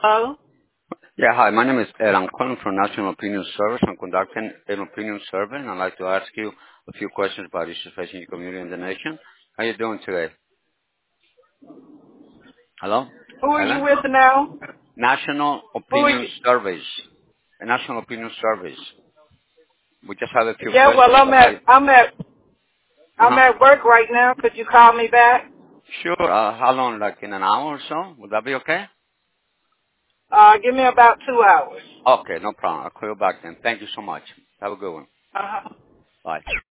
Hello? Yeah, hi. My name is Ed. I'm calling from National Opinion Service. I'm conducting an opinion survey, and I'd like to ask you a few questions about issues facing your community and the nation. How you doing today? Hello? Who are you Helen? with now? National Who are Opinion you? Surveys. A National Opinion Surveys. We just have a few Yeah, well, questions about... I'm Uh-huh. at work right now. Could you call me back? Sure. How long? Like in an hour or so? Would that be okay? Give me about 2 hours. Okay, no problem. I'll call you back then. Thank you so much. Have a good one. Uh-huh. Bye.